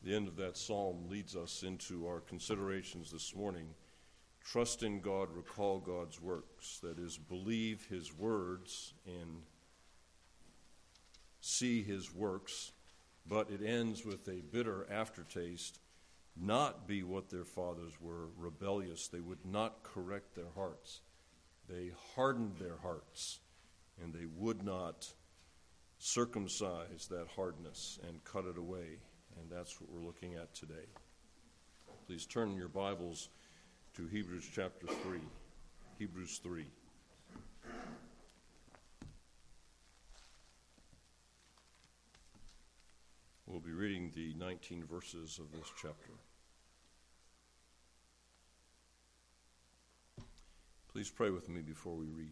The end of that psalm leads us into our considerations this morning. Trust in God, recall God's works. That is, believe his words and see his works. But it ends with a bitter aftertaste. Not be what their fathers were, rebellious. They would not correct their hearts. They hardened their hearts, and they would not circumcise that hardness and cut it away. And that's what we're looking at today. Please turn your Bibles to Hebrews chapter 3. Hebrews 3. We'll be reading the 19 verses of this chapter. Please pray with me before we read.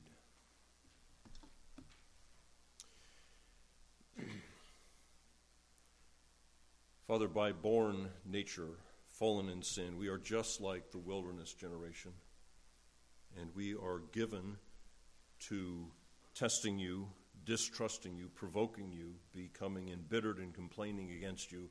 Father, by born nature, fallen in sin, we are just like the wilderness generation, and we are given to testing you, distrusting you, provoking you, becoming embittered and complaining against you.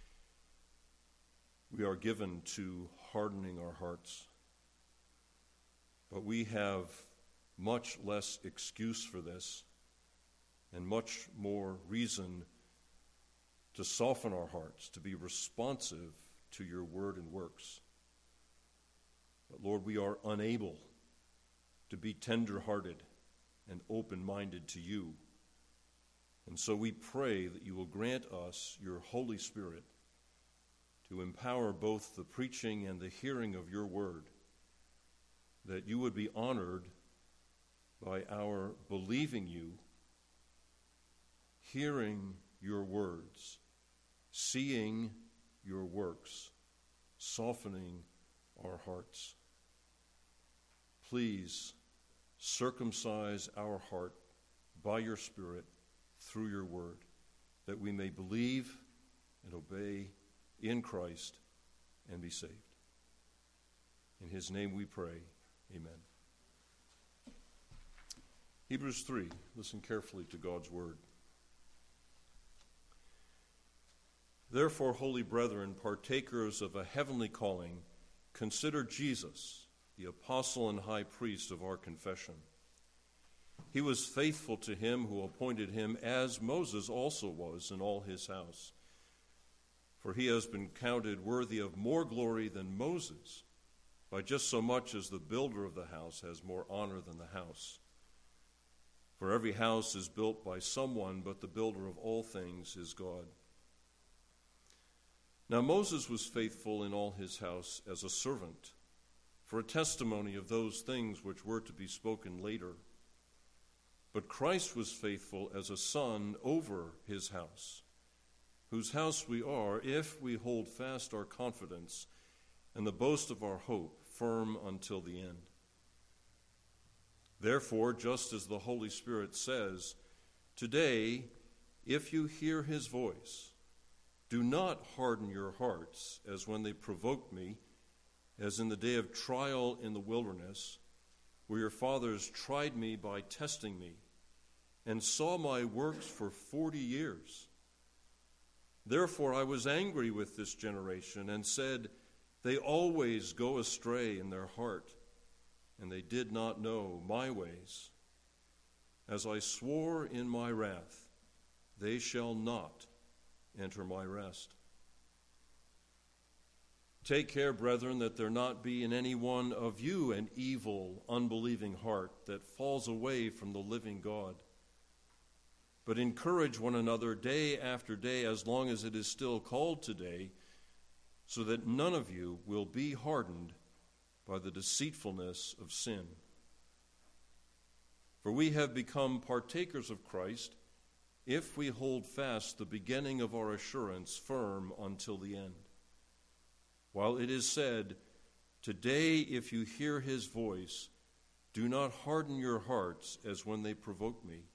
We are given to hardening our hearts. But we have much less excuse for this and much more reason to soften our hearts, to be responsive to your word and works. But Lord, we are unable to be tender-hearted and open-minded to you. And so we pray that you will grant us your Holy Spirit to empower both the preaching and the hearing of your word, that you would be honored by our believing you, hearing your words, seeing your works, softening our hearts. Please circumcise our heart by your Spirit through your word, that we may believe and obey in Christ and be saved. In his name we pray. Amen. Hebrews 3. Listen carefully to God's word. Therefore, holy brethren, partakers of a heavenly calling, consider Jesus, the apostle and high priest of our confession. He was faithful to him who appointed him, as Moses also was in all his house. For he has been counted worthy of more glory than Moses, by just so much as the builder of the house has more honor than the house. For every house is built by someone, but the builder of all things is God. Now Moses was faithful in all his house as a servant, for a testimony of those things which were to be spoken later. But Christ was faithful as a son over his house, whose house we are, if we hold fast our confidence and the boast of our hope firm until the end. Therefore, just as the Holy Spirit says, today, if you hear his voice, do not harden your hearts as when they provoked me, as in the day of trial in the wilderness, where your fathers tried me by testing me, and saw my works for 40 years. Therefore I was angry with this generation, and said, they always go astray in their heart, and they did not know my ways. As I swore in my wrath, they shall not enter my rest. Take care, brethren, that there not be in any one of you an evil, unbelieving heart that falls away from the living God. But encourage one another day after day, as long as it is still called today, so that none of you will be hardened by the deceitfulness of sin. For we have become partakers of Christ, if we hold fast the beginning of our assurance firm until the end. While it is said, today if you hear his voice, do not harden your hearts as when they provoked me.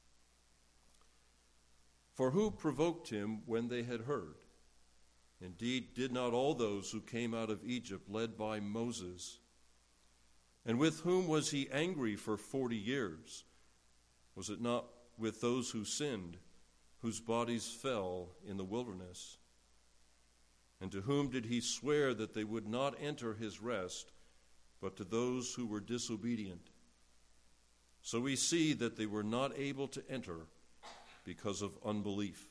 For who provoked him when they had heard? Indeed, did not all those who came out of Egypt led by Moses? And with whom was he angry for 40 years? Was it not with those who sinned, whose bodies fell in the wilderness? And to whom did he swear that they would not enter his rest, but to those who were disobedient? So we see that they were not able to enter because of unbelief.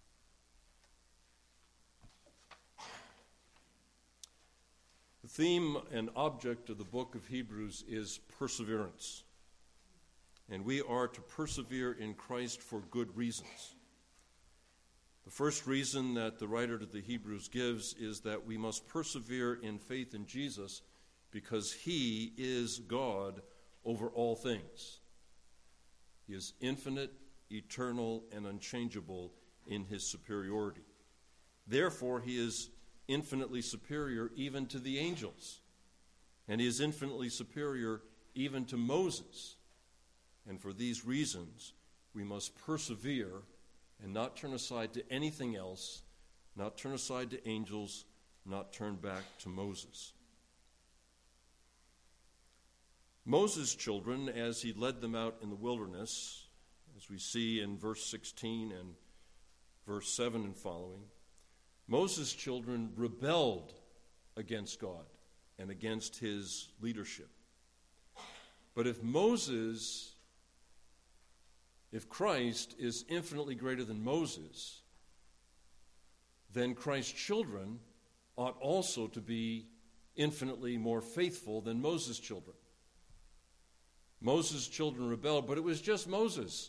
The theme and object of the book of Hebrews is perseverance. And we are to persevere in Christ for good reasons. The first reason that the writer to the Hebrews gives is that we must persevere in faith in Jesus because he is God over all things. He is infinite, eternal, and unchangeable in his superiority. Therefore, he is infinitely superior even to the angels. And he is infinitely superior even to Moses. And for these reasons, we must persevere and not turn aside to anything else, not turn aside to angels, not turn back to Moses. Moses' children, as he led them out in the wilderness, as we see in verse 16 and verse 7 and following, Moses' children rebelled against God and against his leadership. But if Christ is infinitely greater than Moses, then Christ's children ought also to be infinitely more faithful than Moses' children. Moses' children rebelled, but it was just Moses.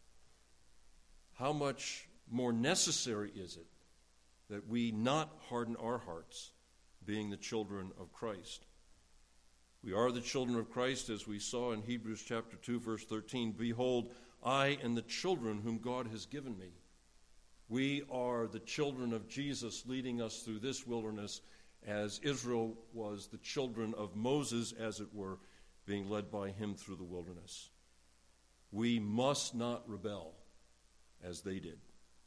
How much more necessary is it that we not harden our hearts, being the children of Christ? We are the children of Christ, as we saw in Hebrews chapter 2, verse 13. Behold, I and the children whom God has given me. We are the children of Jesus leading us through this wilderness, as Israel was the children of Moses, as it were, being led by him through the wilderness. We must not rebel as they did.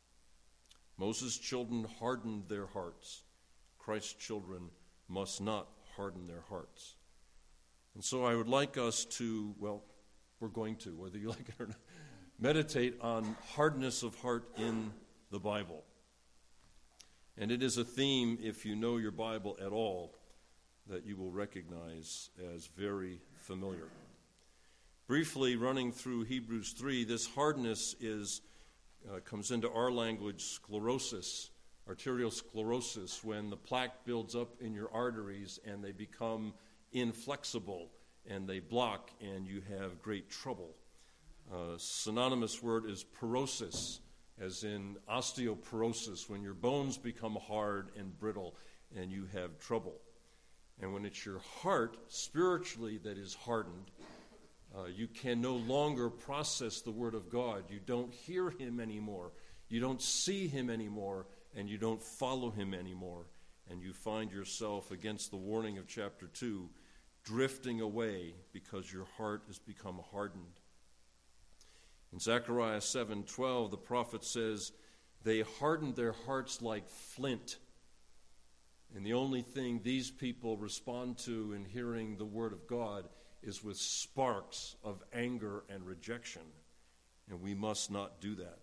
Moses' children hardened their hearts. Christ's children must not harden their hearts. And so I would like us to, we're going to, whether you like it or not, meditate on hardness of heart in the Bible. And it is a theme, if you know your Bible at all, that you will recognize as very familiar. Briefly running through Hebrews 3, this hardness comes into our language sclerosis, arterial sclerosis, when the plaque builds up in your arteries and they become inflexible and they block and you have great trouble. Synonymous word is porosis, as in osteoporosis, when your bones become hard and brittle and you have trouble. And when it's your heart, spiritually, that is hardened, you can no longer process the Word of God. You don't hear him anymore. You don't see him anymore, and you don't follow him anymore. And you find yourself, against the warning of chapter 2, drifting away because your heart has become hardened. In Zechariah 7:12, the prophet says, they hardened their hearts like flint. And the only thing these people respond to in hearing the word of God is with sparks of anger and rejection. And we must not do that.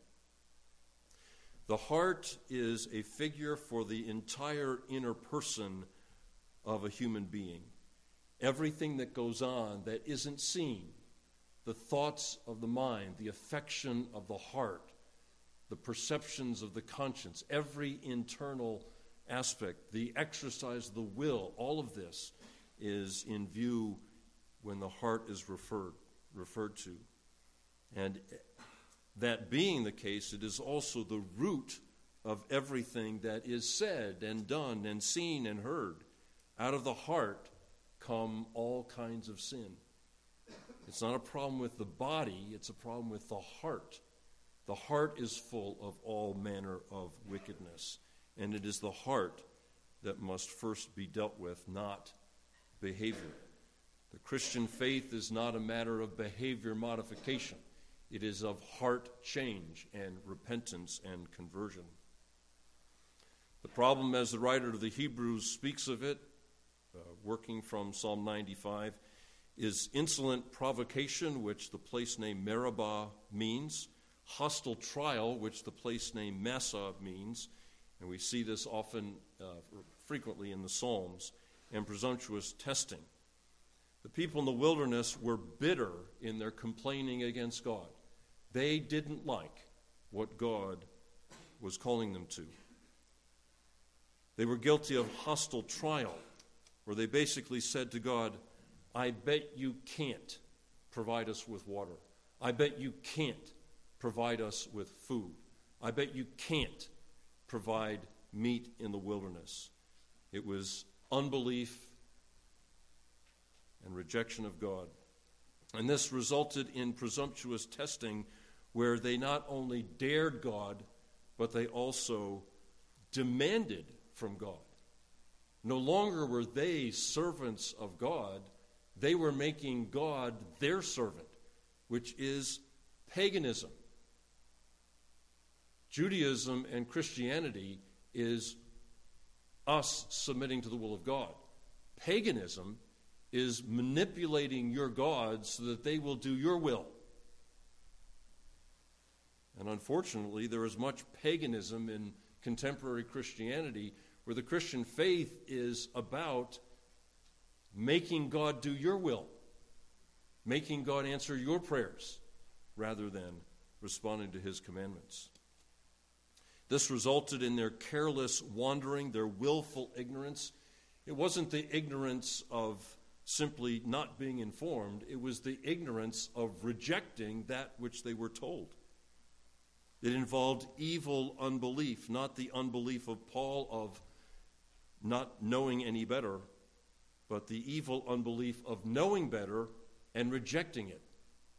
The heart is a figure for the entire inner person of a human being. Everything that goes on that isn't seen, the thoughts of the mind, the affection of the heart, the perceptions of the conscience, every internal aspect, the exercise of the will, all of this is in view when the heart is referred to. And that being the case, it is also the root of everything that is said and done and seen and heard. Out of the heart come all kinds of sin. It's not a problem with the body, it's a problem with the heart. The heart is full of all manner of wickedness, and it is the heart that must first be dealt with, not behavior. The Christian faith is not a matter of behavior modification. It is of heart change and repentance and conversion. The problem, as the writer of the Hebrews speaks of it, working from Psalm 95, is insolent provocation, which the place name Meribah means, hostile trial, which the place name Massah means, And we see this often, frequently in the Psalms, and presumptuous testing. The people in the wilderness were bitter in their complaining against God. They didn't like what God was calling them to. They were guilty of hostile trial, where they basically said to God, I bet you can't provide us with water. I bet you can't provide us with food. I bet you can't provide meat in the wilderness. It was unbelief and rejection of God. And this resulted in presumptuous testing, where they not only dared God, but they also demanded from God. No longer were they servants of God, they were making God their servant, which is paganism. Judaism and Christianity is us submitting to the will of God. Paganism is manipulating your gods so that they will do your will. And unfortunately, there is much paganism in contemporary Christianity, where the Christian faith is about making God do your will, making God answer your prayers, rather than responding to his commandments. This resulted in their careless wandering, their willful ignorance. It wasn't the ignorance of simply not being informed. It was the ignorance of rejecting that which they were told. It involved evil unbelief, not the unbelief of Paul of not knowing any better, but the evil unbelief of knowing better and rejecting it.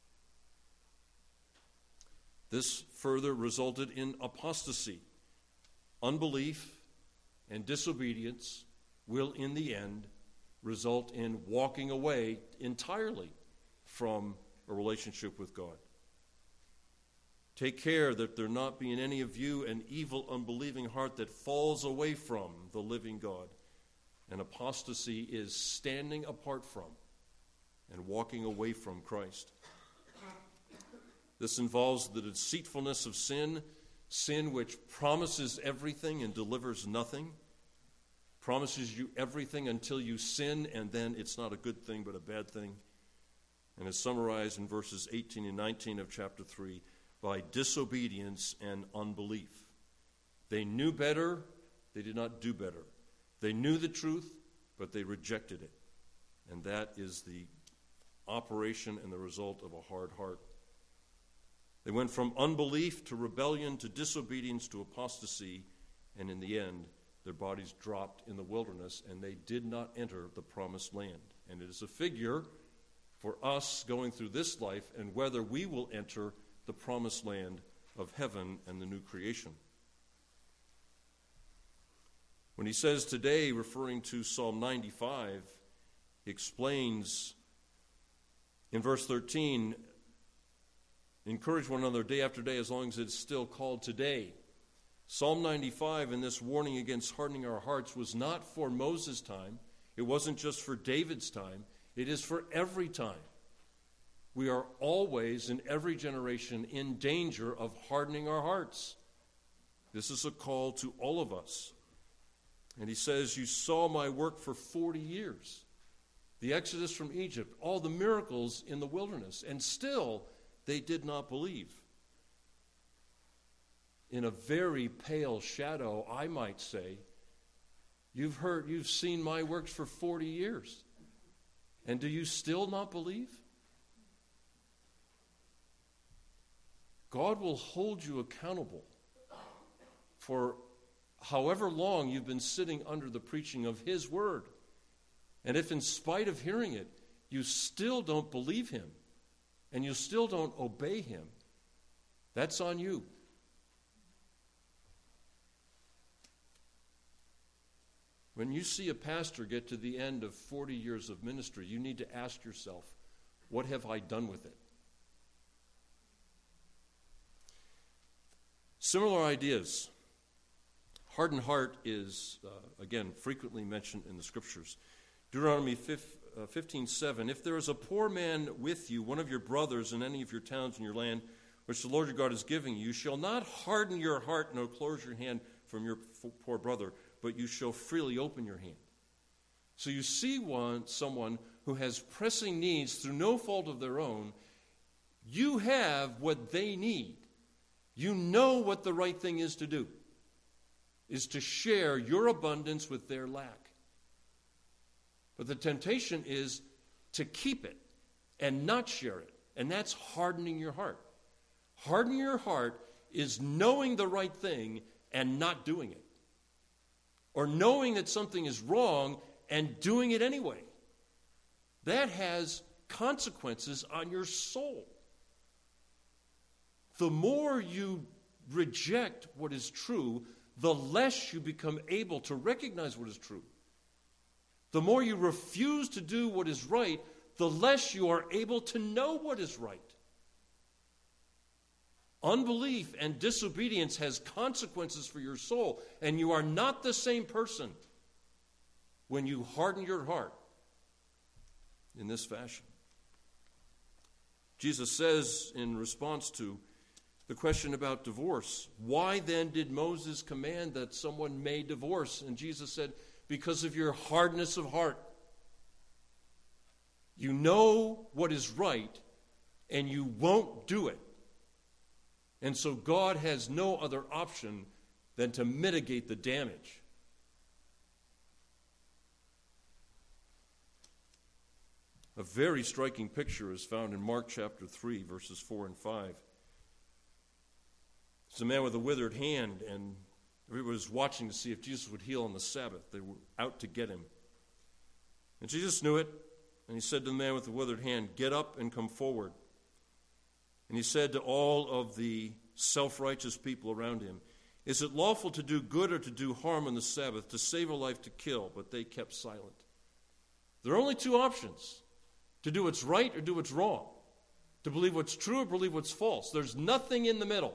This further resulted in apostasy. Unbelief and disobedience will, in the end, result in walking away entirely from a relationship with God. Take care that there not be in any of you an evil, unbelieving heart that falls away from the living God. And apostasy is standing apart from and walking away from Christ. This involves the deceitfulness of sin, sin which promises everything and delivers nothing, promises you everything until you sin, and then it's not a good thing but a bad thing. And is summarized in verses 18 and 19 of chapter 3 by disobedience and unbelief. They knew better, they did not do better. They knew the truth, but they rejected it. And that is the operation and the result of a hard heart. They went from unbelief to rebellion to disobedience to apostasy, and in the end, their bodies dropped in the wilderness, and they did not enter the promised land. And it is a figure for us going through this life and whether we will enter the promised land of heaven and the new creation. When he says today, referring to Psalm 95, he explains in verse 13, encourage one another day after day as long as it's still called today. Psalm 95 and this warning against hardening our hearts was not for Moses' time. It wasn't just for David's time. It is for every time. We are always, in every generation, in danger of hardening our hearts. This is a call to all of us. And he says, you saw my work for 40 years. The exodus from Egypt, all the miracles in the wilderness, and still they did not believe. In a very pale shadow, I might say, you've seen my works for 40 years. And do you still not believe? God will hold you accountable for however long you've been sitting under the preaching of his word. And if in spite of hearing it, you still don't believe him, and you still don't obey him, that's on you. When you see a pastor get to the end of 40 years of ministry, you need to ask yourself, what have I done with it? Similar ideas. Hardened heart is, again, frequently mentioned in the Scriptures. Deuteronomy 15:7, if there is a poor man with you, one of your brothers in any of your towns in your land, which the Lord your God is giving you, you shall not harden your heart nor close your hand from your poor brother, but you shall freely open your hand. So you see someone who has pressing needs through no fault of their own. You have what they need. You know what the right thing is to do, is to share your abundance with their lack. But the temptation is to keep it and not share it, and that's hardening your heart. Hardening your heart is knowing the right thing and not doing it, or knowing that something is wrong and doing it anyway. That has consequences on your soul. The more you reject what is true, the less you become able to recognize what is true. The more you refuse to do what is right, the less you are able to know what is right. Unbelief and disobedience has consequences for your soul, and you are not the same person when you harden your heart in this fashion. Jesus says in response to the question about divorce, why then did Moses command that someone may divorce? And Jesus said, because of your hardness of heart. You know what is right, and you won't do it. And so God has no other option than to mitigate the damage. A very striking picture is found in Mark chapter 3, verses 4 and 5. It's a man with a withered hand, and everybody was watching to see if Jesus would heal on the Sabbath. They were out to get him. And Jesus knew it, and he said to the man with the withered hand, get up and come forward. And he said to all of the self-righteous people around him, is it lawful to do good or to do harm on the Sabbath, to save a life, to kill? But they kept silent. There are only two options, to do what's right or do what's wrong, to believe what's true or believe what's false. There's nothing in the middle.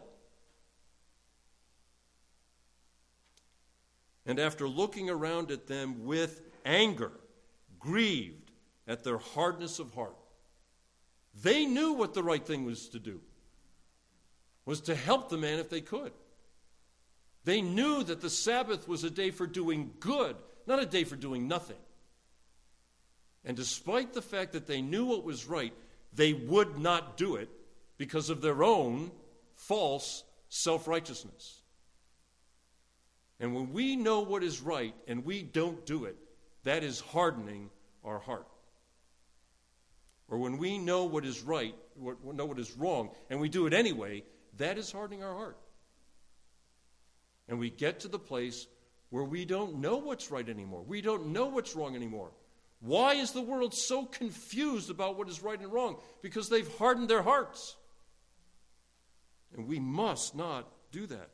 And after looking around at them with anger, grieved at their hardness of heart, they knew what the right thing was to do, was to help the man if they could. They knew that the Sabbath was a day for doing good, not a day for doing nothing. And despite the fact that they knew what was right, they would not do it because of their own false self-righteousness. And when we know what is right and we don't do it, that is hardening our heart. Or when we know what is right, know what is wrong, and we do it anyway, that is hardening our heart. And we get to the place where we don't know what's right anymore. We don't know what's wrong anymore. Why is the world so confused about what is right and wrong? Because they've hardened their hearts. And we must not do that.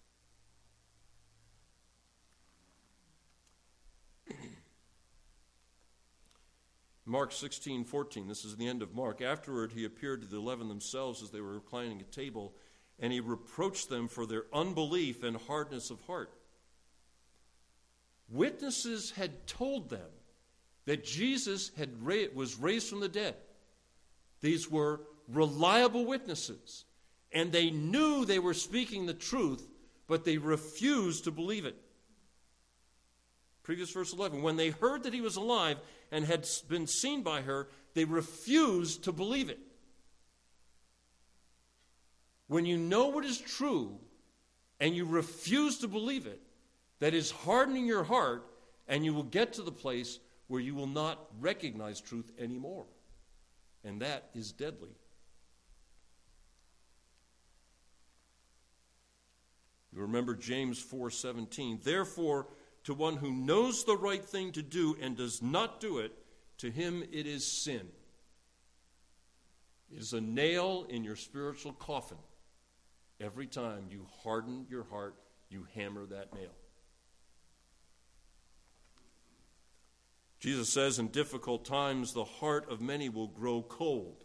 Mark 16:14, this is the end of Mark. Afterward, he appeared to the 11 themselves as they were reclining at table, and he reproached them for their unbelief and hardness of heart. Witnesses had told them that Jesus was raised from the dead. These were reliable witnesses, and they knew they were speaking the truth, but they refused to believe it. Previous verse 11, when they heard that he was alive and had been seen by her, they refused to believe it. When you know what is true and you refuse to believe it, that is hardening your heart, and you will get to the place where you will not recognize truth anymore. And that is deadly. You remember James 4:17, therefore, to one who knows the right thing to do and does not do it, to him it is sin. It is a nail in your spiritual coffin. Every time you harden your heart, you hammer that nail. Jesus says in difficult times, the heart of many will grow cold.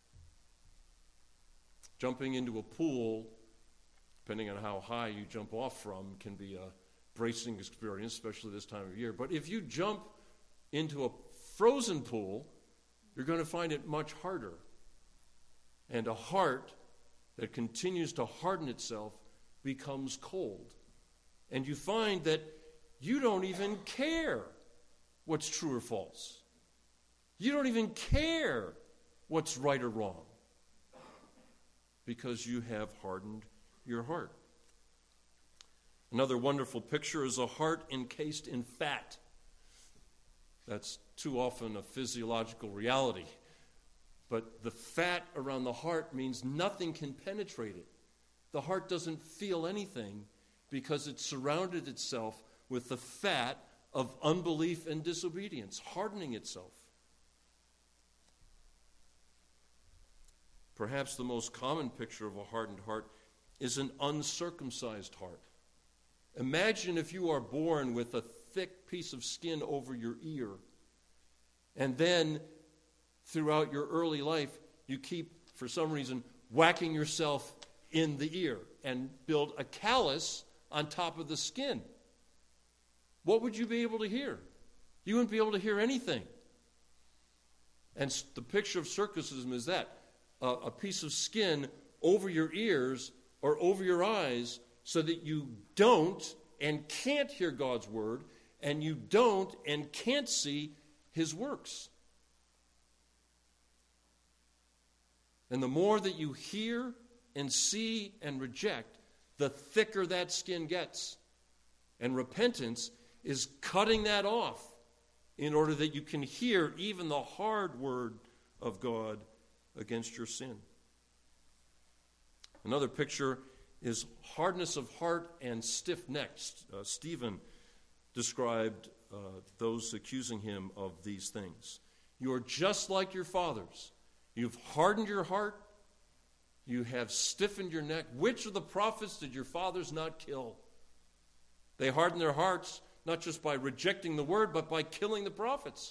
Jumping into a pool, depending on how high you jump off from, can be a bracing experience, especially this time of year. But if you jump into a frozen pool, you're going to find it much harder. And a heart that continues to harden itself becomes cold. and you find that you don't even care what's true or false. You don't even care what's right or wrong because you have hardened your heart. Another wonderful picture is a heart encased in fat. That's too often a physiological reality. But the fat around the heart means nothing can penetrate it. The heart doesn't feel anything because it's surrounded itself with the fat of unbelief and disobedience, hardening itself. Perhaps the most common picture of a hardened heart is an uncircumcised heart. Imagine if you are born with a thick piece of skin over your ear, and then throughout your early life, you keep, for some reason, whacking yourself in the ear and build a callus on top of the skin. What would you be able to hear? You wouldn't be able to hear anything. And the picture of circumcision is that, a piece of skin over your ears or over your eyes so that you don't and can't hear God's word, and you don't and can't see his works. And the more that you hear and see and reject, the thicker that skin gets. And repentance is cutting that off in order that you can hear even the hard word of God against your sin. Another picture is hardness of heart and stiff neck. Stephen described those accusing him of these things. You are just like your fathers. You've hardened your heart. You have stiffened your neck. Which of the prophets did your fathers not kill? They hardened their hearts not just by rejecting the word, but by killing the prophets.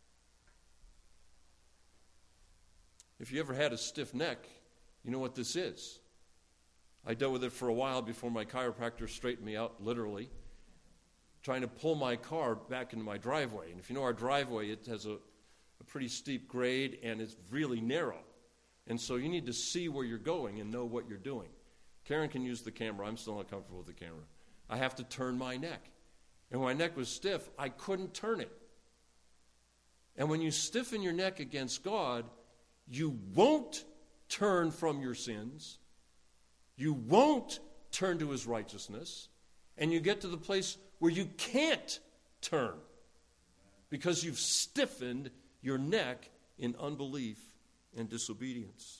If you ever had a stiff neck, you know what this is. I dealt with it for a while before my chiropractor straightened me out, literally, trying to pull my car back into my driveway. And if you know our driveway, it has a pretty steep grade, and it's really narrow. And so you need to see where you're going and know what you're doing. Karen can use the camera. I'm still not comfortable with the camera. I have to turn my neck. And when my neck was stiff, I couldn't turn it. And when you stiffen your neck against God, you won't turn from your sins. You won't turn to his righteousness. And you get to the place where you can't turn because you've stiffened your neck in unbelief and disobedience.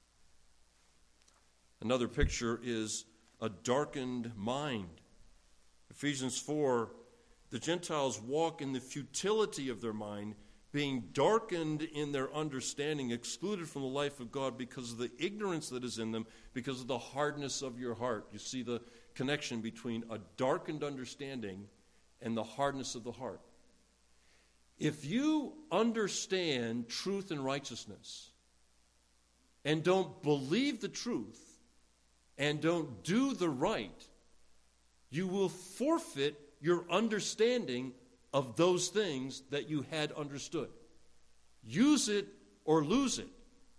Another picture is a darkened mind. Ephesians 4, the Gentiles walk in the futility of their mind, being darkened in their understanding, excluded from the life of God because of the ignorance that is in them, because of the hardness of your heart. You see the connection between a darkened understanding and the hardness of the heart. If you understand truth and righteousness and don't believe the truth and don't do the right, you will forfeit your understanding of those things that you had understood. Use it or lose it.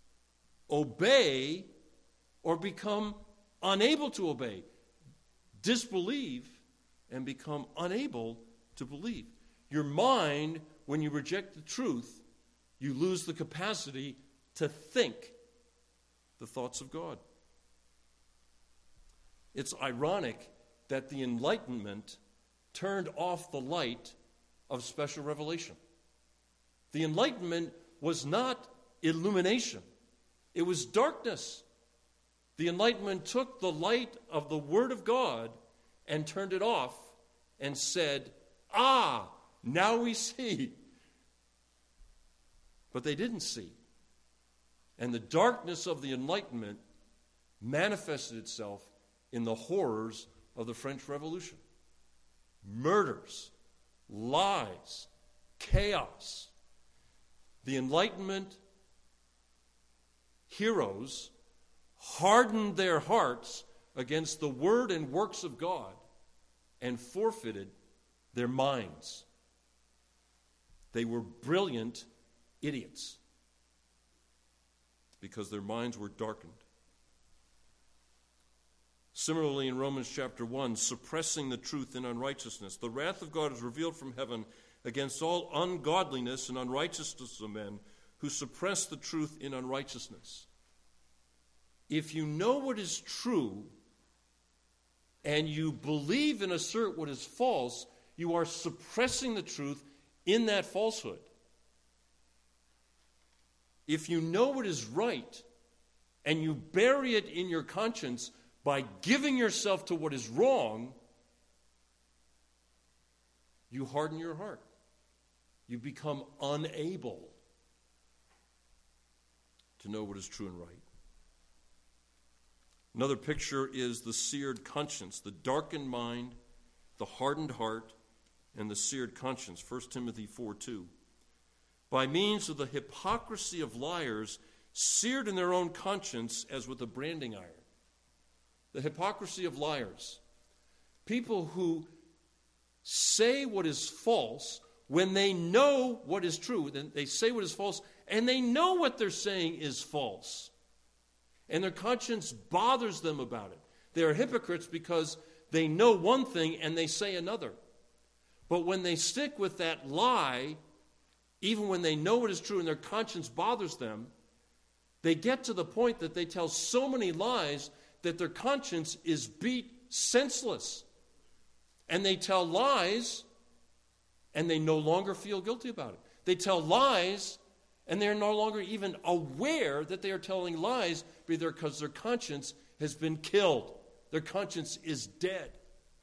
Obey or become unable to obey. Disbelieve and become unable to believe. Your mind, when you reject the truth, you lose the capacity to think the thoughts of God. It's ironic that the Enlightenment turned off the light of special revelation. The Enlightenment was not illumination. It was darkness. The Enlightenment took the light of the Word of God and turned it off and said, now we see. But they didn't see. And the darkness of the Enlightenment manifested itself in the horrors of the French Revolution. Murders, lies, chaos. The Enlightenment heroes hardened their hearts against the word and works of God and forfeited their minds. They were brilliant idiots because their minds were darkened. Similarly, in Romans chapter 1, suppressing the truth in unrighteousness. The wrath of God is revealed from heaven against all ungodliness and unrighteousness of men who suppress the truth in unrighteousness. If you know what is true and you believe and assert what is false, you are suppressing the truth in that falsehood. If you know what is right and you bury it in your conscience by giving yourself to what is wrong, you harden your heart. You become unable to know what is true and right. Another picture is the seared conscience, the darkened mind, the hardened heart, and the seared conscience. 1 Timothy 4:2. By means of the hypocrisy of liars, seared in their own conscience as with a branding iron. The hypocrisy of liars. People who say what is false when they know what is true. Then they say what is false, and they know what they're saying is false. And their conscience bothers them about it. They are hypocrites because they know one thing and they say another. But when they stick with that lie, even when they know what is true and their conscience bothers them, they get to the point that they tell so many lies that their conscience is beat senseless. And they tell lies and they no longer feel guilty about it. They tell lies and they're no longer even aware that they are telling lies because their conscience has been killed. Their conscience is dead.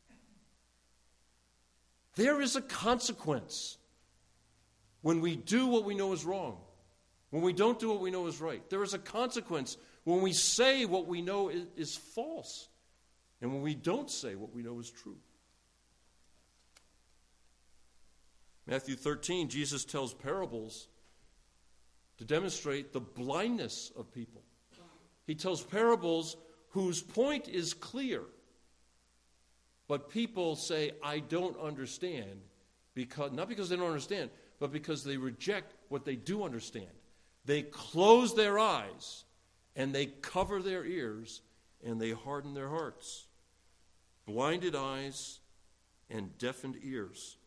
There is a consequence when we do what we know is wrong, when we don't do what we know is right. There is a consequence when we say what we know is false, and when we don't say what we know is true. Matthew 13, Jesus tells parables to demonstrate the blindness of people. He tells parables whose point is clear, but people say, I don't understand, not because they don't understand, but because they reject what they do understand. They close their eyes, and they cover their ears, and they harden their hearts. Blinded eyes and deafened ears.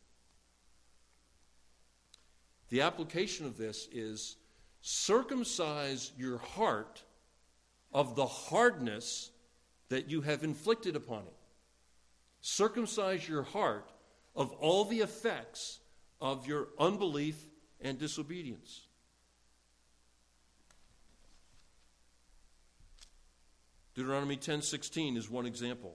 The application of this is circumcise your heart of the hardness that you have inflicted upon it. Circumcise your heart of all the effects of your unbelief and disobedience. Deuteronomy 10:16 is one example.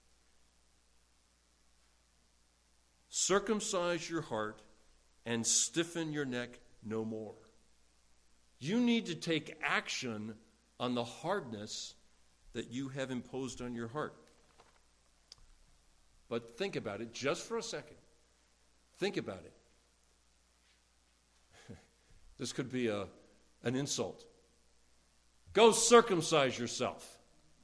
Circumcise your heart and stiffen your neck no more. You need to take action on the hardness that you have imposed on your heart. But think about it just for a second. Think about it. This could be an insult. Go circumcise yourself.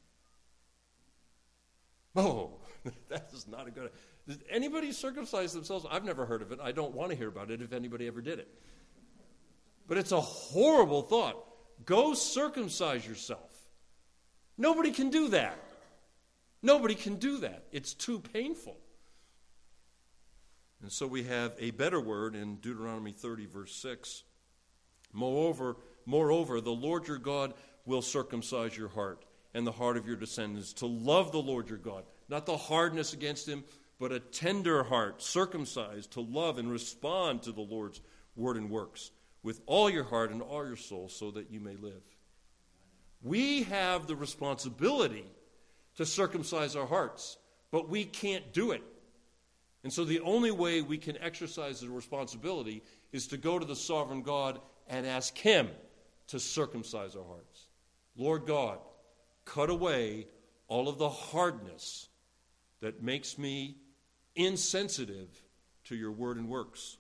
Oh, that is not a good... Does anybody circumcise themselves? I've never heard of it. I don't want to hear about it if anybody ever did it. But it's a horrible thought. Go circumcise yourself. Nobody can do that. Nobody can do that. It's too painful. And so we have a better word in Deuteronomy 30, verse 6. Moreover, the Lord your God will circumcise your heart and the heart of your descendants to love the Lord your God. Not the hardness against him, but a tender heart, circumcised to love and respond to the Lord's word and works with all your heart and all your soul so that you may live. We have the responsibility to circumcise our hearts, but we can't do it. And so the only way we can exercise the responsibility is to go to the sovereign God and ask him to circumcise our hearts. Lord God, cut away all of the hardness that makes me insensitive to your word and works.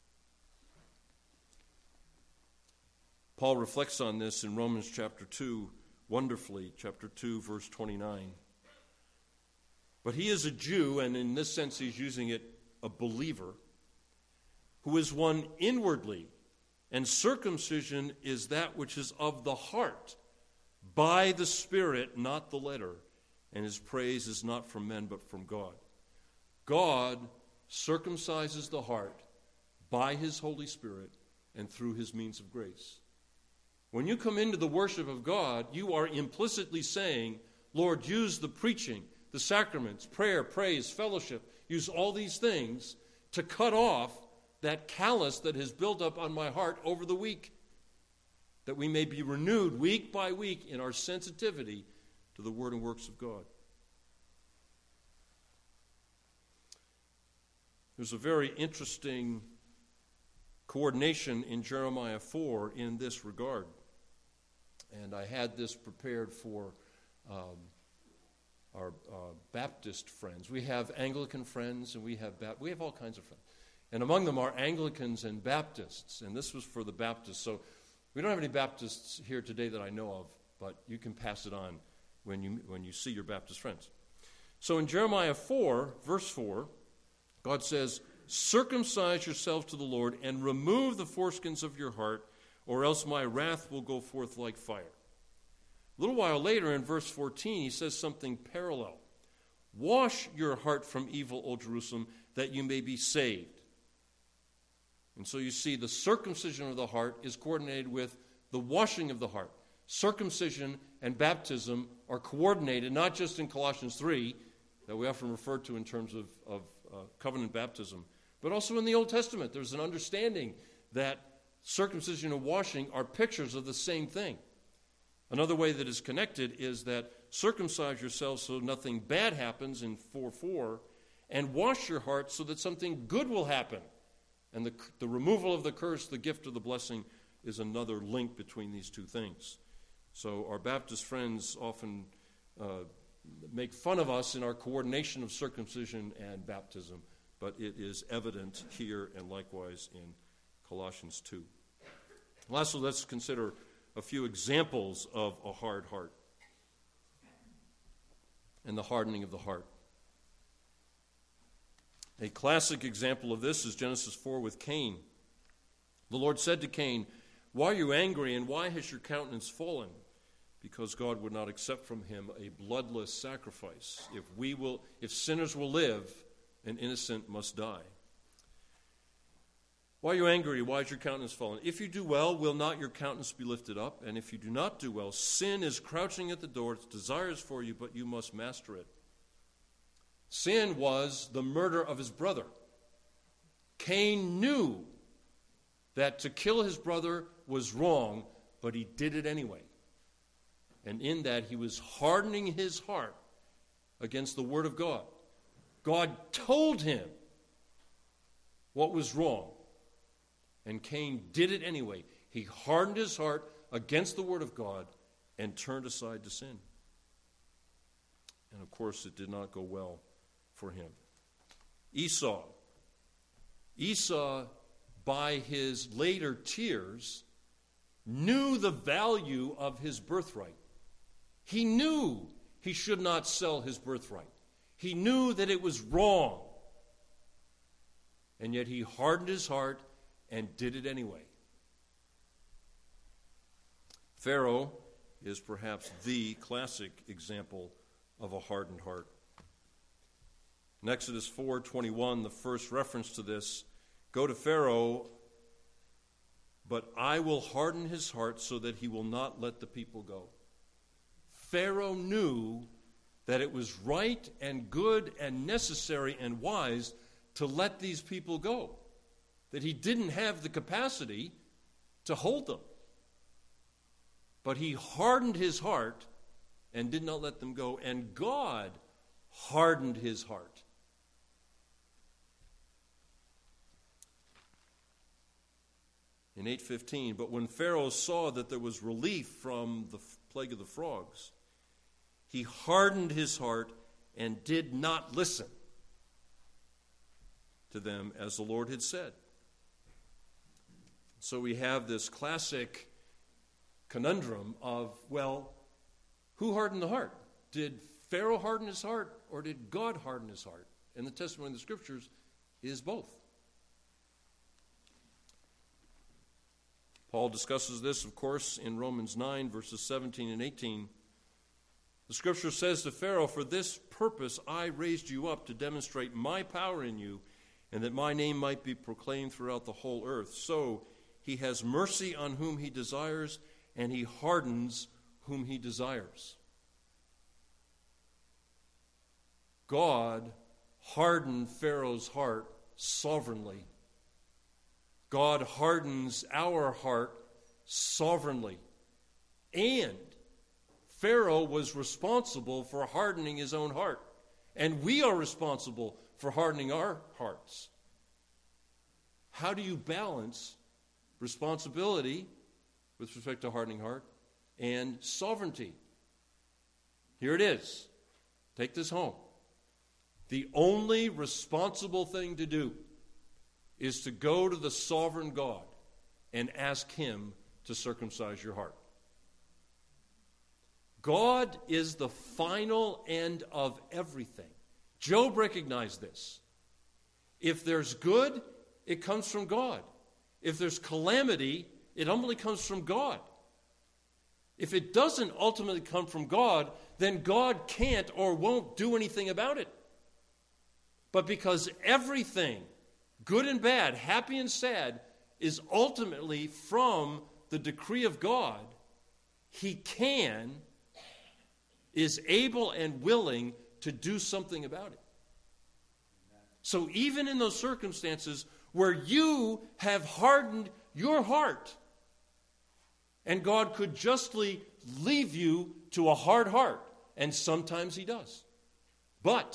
Paul reflects on this in Romans chapter 2, wonderfully, chapter 2, verse 29. But he is a Jew, and in this sense he's using it, a believer, who is one inwardly, and circumcision is that which is of the heart, by the Spirit, not the letter, and his praise is not from men but from God. God circumcises the heart by his Holy Spirit and through his means of grace. When you come into the worship of God, you are implicitly saying, Lord, use the preaching, the sacraments, prayer, praise, fellowship, use all these things to cut off that callus that has built up on my heart over the week, that we may be renewed week by week in our sensitivity to the word and works of God. There's a very interesting coordination in Jeremiah 4 in this regard. And I had this prepared for our Baptist friends. We have Anglican friends, and we have all kinds of friends. And among them are Anglicans and Baptists. And this was for the Baptists. So we don't have any Baptists here today that I know of, but you can pass it on when you see your Baptist friends. So in Jeremiah 4, verse 4, God says, circumcise yourself to the Lord and remove the foreskins of your heart, or else my wrath will go forth like fire. A little while later in verse 14, he says something parallel. Wash your heart from evil, O Jerusalem, that you may be saved. And so you see the circumcision of the heart is coordinated with the washing of the heart. Circumcision and baptism are coordinated, not just in Colossians 3, that we often refer to in terms of covenant baptism, but also in the Old Testament. There's an understanding that circumcision and washing are pictures of the same thing. Another way that is connected is that circumcise yourselves so nothing bad happens in 4:4, and wash your heart so that something good will happen. And the removal of the curse, the gift of the blessing, is another link between these two things. So our Baptist friends often make fun of us in our coordination of circumcision and baptism, but it is evident here and likewise in Colossians 2. Lastly, let's consider a few examples of a hard heart and the hardening of the heart. A classic example of this is Genesis 4 with Cain. The Lord said to Cain, "Why are you angry, and why has your countenance fallen?" Because God would not accept from him a bloodless sacrifice. If sinners will live, an innocent must die. Why are you angry? Why is your countenance fallen? If you do well, will not your countenance be lifted up? And if you do not do well, sin is crouching at the door. Its desires for you, but you must master it. Sin was the murder of his brother. Cain knew that to kill his brother was wrong, but he did it anyway. And in that, he was hardening his heart against the word of God. God told him what was wrong, and Cain did it anyway. He hardened his heart against the word of God and turned aside to sin. And of course, it did not go well for him. Esau, by his later tears, knew the value of his birthright. He knew he should not sell his birthright. He knew that it was wrong. And yet he hardened his heart and did it anyway. Pharaoh is perhaps the classic example of a hardened heart. In Exodus 4:21, the first reference to this, go to Pharaoh, but I will harden his heart so that he will not let the people go. Pharaoh knew that it was right and good and necessary and wise to let these people go, that he didn't have the capacity to hold them. But he hardened his heart and did not let them go, and God hardened his heart. In 8:15, but when Pharaoh saw that there was relief from the plague of the frogs, he hardened his heart and did not listen to them as the Lord had said. So we have this classic conundrum of, well, who hardened the heart? Did Pharaoh harden his heart, or did God harden his heart? And the testimony of the Scriptures is both. Paul discusses this, of course, in Romans 9, verses 17 and 18. The scripture says to Pharaoh, "For this purpose I raised you up, to demonstrate my power in you, and that my name might be proclaimed throughout the whole earth. So he has mercy on whom he desires, and he hardens whom he desires." God hardened Pharaoh's heart sovereignly. God hardens our heart sovereignly. And Pharaoh was responsible for hardening his own heart. And we are responsible for hardening our hearts. How do you balance responsibility with respect to hardening heart and sovereignty? Here it is. Take this home. The only responsible thing to do is to go to the sovereign God and ask him to circumcise your heart. God is the final end of everything. Job recognized this. If there's good, it comes from God. If there's calamity, it ultimately comes from God. If it doesn't ultimately come from God, then God can't or won't do anything about it. But because everything, good and bad, happy and sad, is ultimately from the decree of God, he is able and willing to do something about it. So even in those circumstances where you have hardened your heart, and God could justly leave you to a hard heart, and sometimes he does. But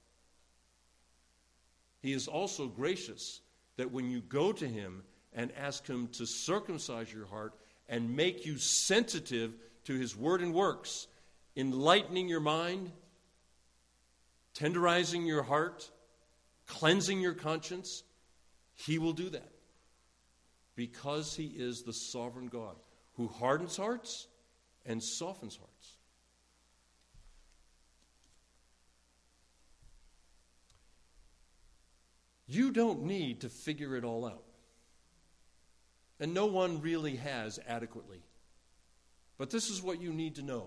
he is also gracious that when you go to him and ask him to circumcise your heart and make you sensitive to his word and works, enlightening your mind, tenderizing your heart, cleansing your conscience, he will do that. Because he is the sovereign God who hardens hearts and softens hearts. You don't need to figure it all out. And no one really has adequately. But this is what you need to know.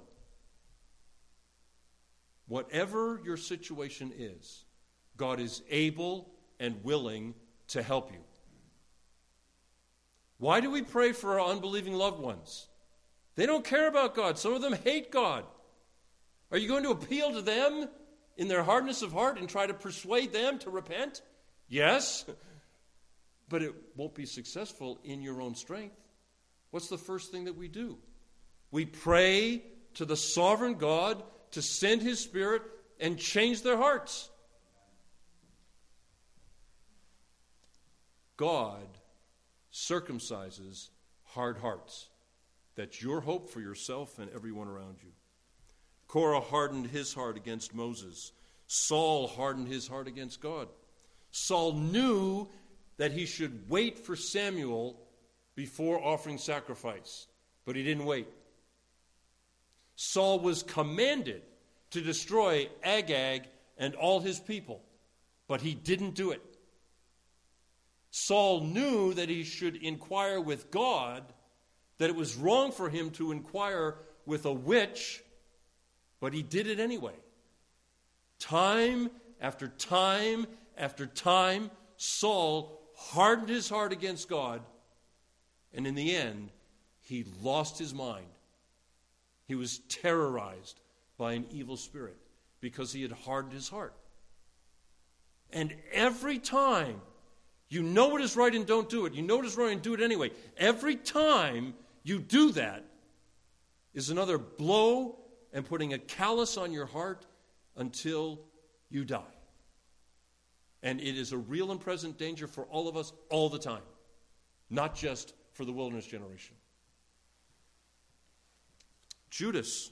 Whatever your situation is, God is able and willing to help you. Why do we pray for our unbelieving loved ones? They don't care about God. Some of them hate God. Are you going to appeal to them in their hardness of heart and try to persuade them to repent? Yes, but it won't be successful in your own strength. What's the first thing that we do? We pray to the sovereign God to send his Spirit and change their hearts. God circumcises hard hearts. That's your hope for yourself and everyone around you. Korah hardened his heart against Moses. Saul hardened his heart against God. Saul knew that he should wait for Samuel before offering sacrifice, but he didn't wait. Saul was commanded to destroy Agag and all his people, but he didn't do it. Saul knew that he should inquire with God, that it was wrong for him to inquire with a witch, but he did it anyway. Time after time after time, Saul hardened his heart against God, and in the end, he lost his mind. He was terrorized by an evil spirit because he had hardened his heart. And every time you know what is right and don't do it, you know what is wrong and do it anyway, every time you do that is another blow and putting a callus on your heart until you die. And it is a real and present danger for all of us all the time, not just for the wilderness generation. Judas,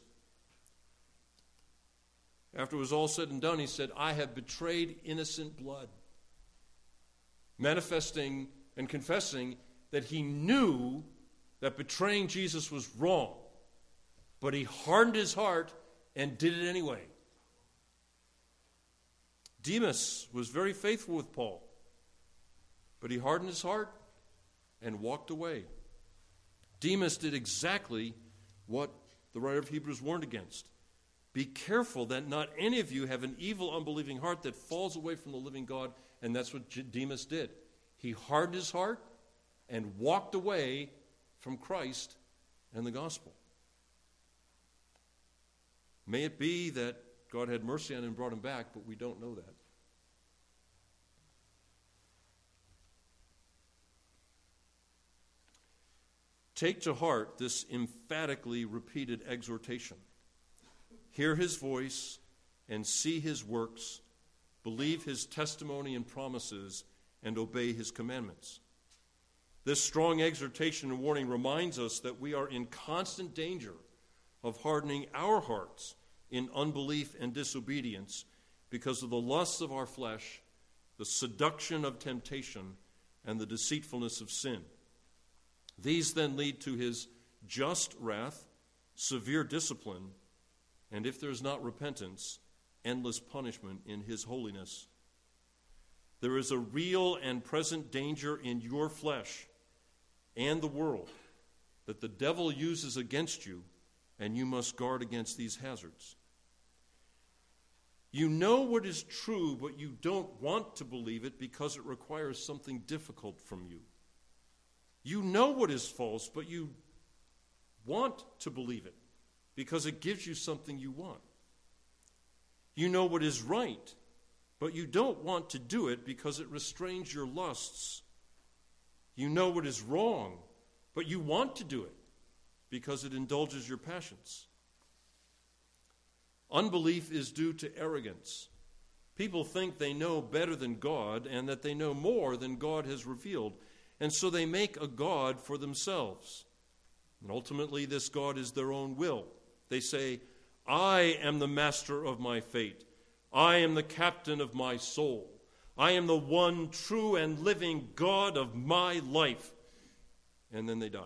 after it was all said and done, he said, "I have betrayed innocent blood," manifesting and confessing that he knew that betraying Jesus was wrong, but he hardened his heart and did it anyway. Demas was very faithful with Paul, but he hardened his heart and walked away. Demas did exactly what the writer of Hebrews warned against. Be careful that not any of you have an evil, unbelieving heart that falls away from the living God. And that's what Demas did. He hardened his heart and walked away from Christ and the gospel. May it be that God had mercy on him and brought him back, but we don't know that. Take to heart this emphatically repeated exhortation. Hear his voice and see his works, believe his testimony and promises, and obey his commandments. This strong exhortation and warning reminds us that we are in constant danger of hardening our hearts in unbelief and disobedience because of the lusts of our flesh, the seduction of temptation, and the deceitfulness of sin. These then lead to his just wrath, severe discipline, and if there is not repentance, endless punishment in his holiness. There is a real and present danger in your flesh and the world that the devil uses against you, and you must guard against these hazards. You know what is true, but you don't want to believe it because it requires something difficult from you. You know what is false, but you want to believe it because it gives you something you want. You know what is right, but you don't want to do it because it restrains your lusts. You know what is wrong, but you want to do it because it indulges your passions. Unbelief is due to arrogance. People think they know better than God and that they know more than God has revealed, and so they make a God for themselves. And ultimately, this God is their own will. They say, I am the master of my fate. I am the captain of my soul. I am the one true and living God of my life. And then they die.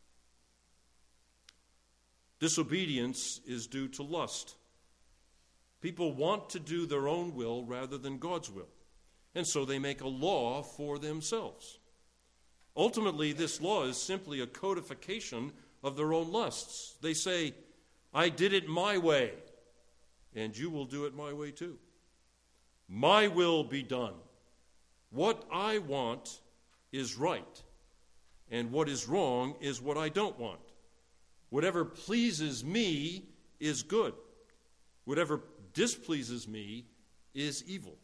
Disobedience is due to lust. People want to do their own will rather than God's will. And so they make a law for themselves. Ultimately, this law is simply a codification of their own lusts. They say, I did it my way, and you will do it my way too. My will be done. What I want is right, and what is wrong is what I don't want. Whatever pleases me is good. Whatever displeases me is evil.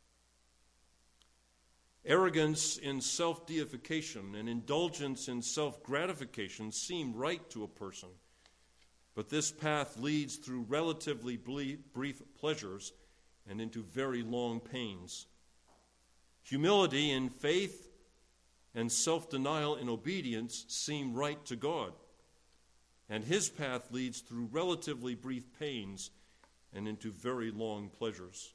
Arrogance in self-deification and indulgence in self-gratification seem right to a person, but this path leads through relatively brief pleasures and into very long pains. Humility in faith and self-denial in obedience seem right to God, and his path leads through relatively brief pains and into very long pleasures.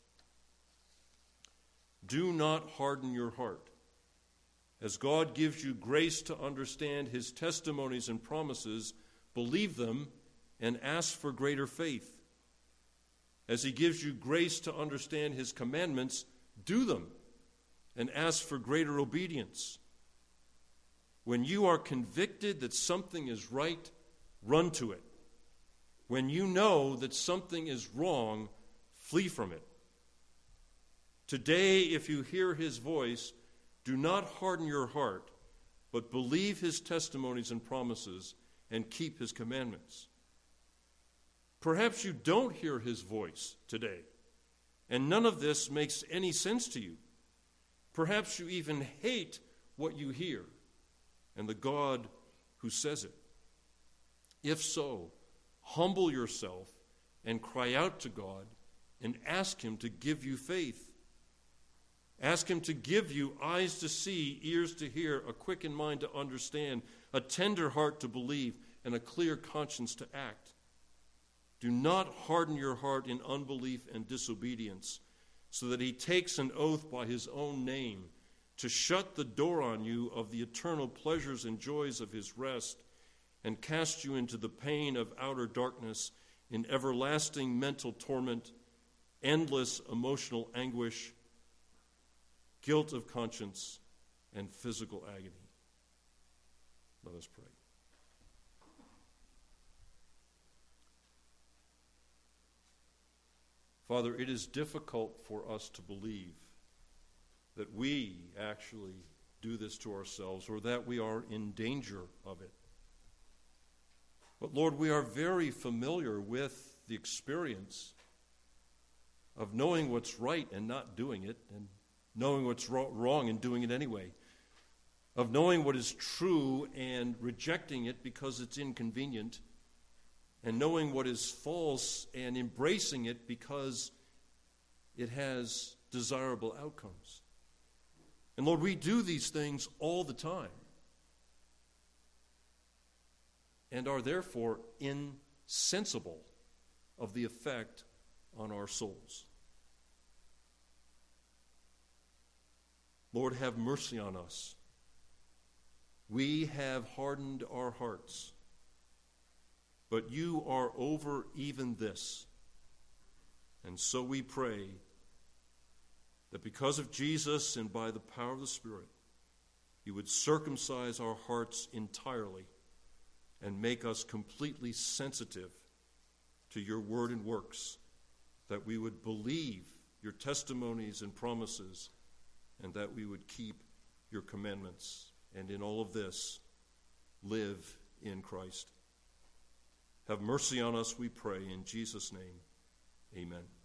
Do not harden your heart. As God gives you grace to understand his testimonies and promises, believe them and ask for greater faith. As he gives you grace to understand his commandments, do them and ask for greater obedience. When you are convicted that something is right, run to it. When you know that something is wrong, flee from it. Today, if you hear his voice, do not harden your heart, but believe his testimonies and promises and keep his commandments. Perhaps you don't hear his voice today, and none of this makes any sense to you. Perhaps you even hate what you hear and the God who says it. If so, humble yourself and cry out to God and ask him to give you faith. Ask him to give you eyes to see, ears to hear, a quickened mind to understand, a tender heart to believe, and a clear conscience to act. Do not harden your heart in unbelief and disobedience, so that he takes an oath by his own name to shut the door on you of the eternal pleasures and joys of his rest and cast you into the pain of outer darkness in everlasting mental torment, endless emotional anguish, guilt of conscience, and physical agony. Let us pray. Father, it is difficult for us to believe that we actually do this to ourselves or that we are in danger of it. But Lord, we are very familiar with the experience of knowing what's right and not doing it, and knowing what's wrong and doing it anyway, of knowing what is true and rejecting it because it's inconvenient, and knowing what is false and embracing it because it has desirable outcomes. And Lord, we do these things all the time and are therefore insensible of the effect on our souls. Lord, have mercy on us. We have hardened our hearts, but you are over even this. And so we pray that because of Jesus and by the power of the Spirit, you would circumcise our hearts entirely and make us completely sensitive to your word and works, that we would believe your testimonies and promises, and that we would keep your commandments, and in all of this, live in Christ. Have mercy on us, we pray, in Jesus' name. Amen.